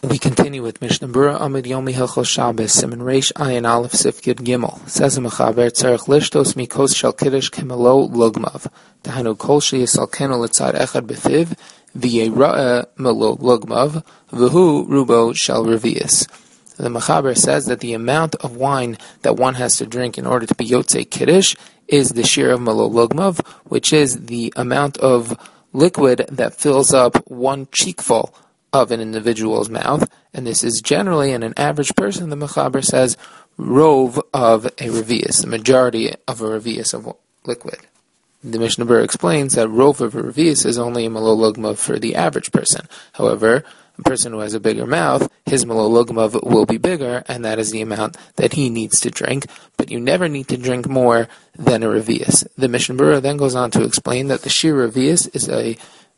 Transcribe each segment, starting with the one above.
We continue with Mishnah Berurah Amid Yomi Hilchos Shabbos Siman Reish Ayin Aleph Sif Yud Gimel. Says the Mechaber Tzarech Lishtos Mikos Shel Kiddush Kemelo Lugmav. Tahanu Kol Sheyisalkenu Litzad Echad Befiv V'Yera'eh Melo Lugmav V'Hu Rubo Shel Revius. The Mechaber says that the amount of wine that one has to drink in order to be Yotzei Kiddush is the shir of Melo Lugmav, which is the amount of liquid that fills up one cheekful of an individual's mouth, and this is generally, in an average person, the Mechaber says, rove of a revius, the majority of a revius of liquid. The Mishnah Berurah explains that rove of a revius is only a Melo Lugmav for the average person. However, a person who has a bigger mouth, his Melo Lugmav will be bigger, and that is the amount that he needs to drink, but you never need to drink more than a revius. The Mishnah Berurah then goes on to explain that the shir revius is a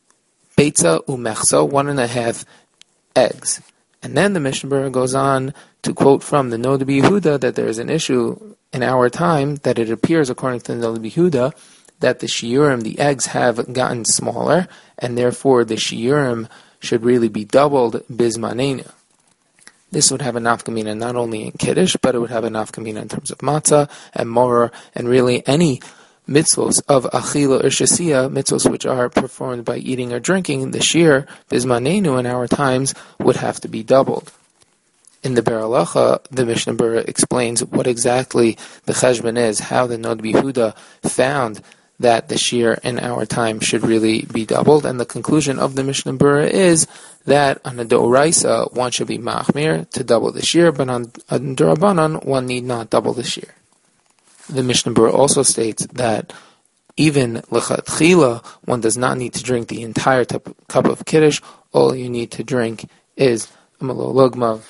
Beitza umechza, 1.5 eggs. And then the Mishnah Berurah goes on to quote from the Noda B'Yehuda that there is an issue in our time that it appears, according to the Noda B'Yehuda, that the shiurim, the eggs, have gotten smaller, and therefore the shiurim should really be doubled bizmanenu. This would have a nafkamina not only in Kiddush, but it would have a nafkamina in terms of matzah and moror, and really any mitzvos of achila or shasiya, mitzvos which are performed by eating or drinking, the shir, bizmanenu in our times, would have to be doubled. In the Be'er Halacha, the Mishnah Berurah explains what exactly the cheshbon is, how the Noda B'Yehuda found that the shir in our time should really be doubled, and the conclusion of the Mishnah Berurah is that on a d'oraisa one should be machmir to double the shir, but on a d'Rabbanan one need not double the shir. The Mishnah Berurah also states that even lechatchila, one does not need to drink the entire cup of kiddush. All you need to drink is a Melo Lugmav.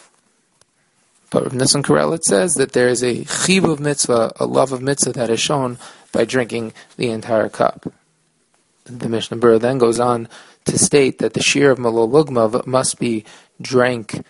But Rav Nosson Karelitz says that there is a chiv of mitzvah, a love of mitzvah that is shown by drinking the entire cup. The Mishnah Berurah then goes on to state that the shir of Melo Lugmav must be drank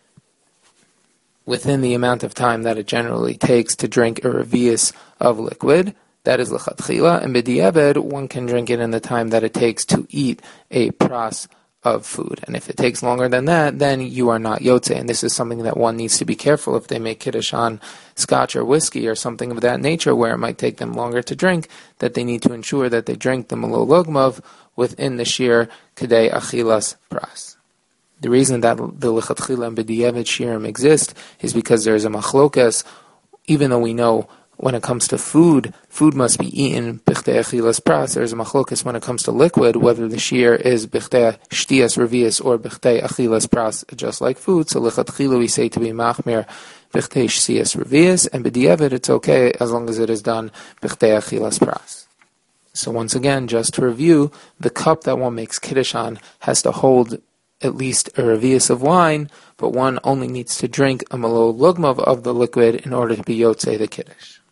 within the amount of time that it generally takes to drink a revius of liquid, that is lechatchila, and b'diavad, one can drink it in the time that it takes to eat a pras of food. And if it takes longer than that, then you are not yotzei, and this is something that one needs to be careful if they make kiddush on scotch or whiskey or something of that nature where it might take them longer to drink, that they need to ensure that they drink the Melo Lugmav within the shir kedei achilas pras. The reason that the lechatchila and b'diavad shirim exist is because there is a machlokas. Even though we know when it comes to food, food must be eaten b'chtei achilas pras. There is a machlokas when it comes to liquid, whether the shir is b'chtei shtias revius or b'chtei achilas pras, just like food. So lechatchila we say to be machmir b'chtei shtias revius, and b'diavad it's okay as long as it is done b'chtei achilas pras. So once again, just to review, the cup that one makes kiddush on has to hold at least a revius of wine, but one only needs to drink a Melo Lugmav of the liquid in order to be yotzei the kiddush.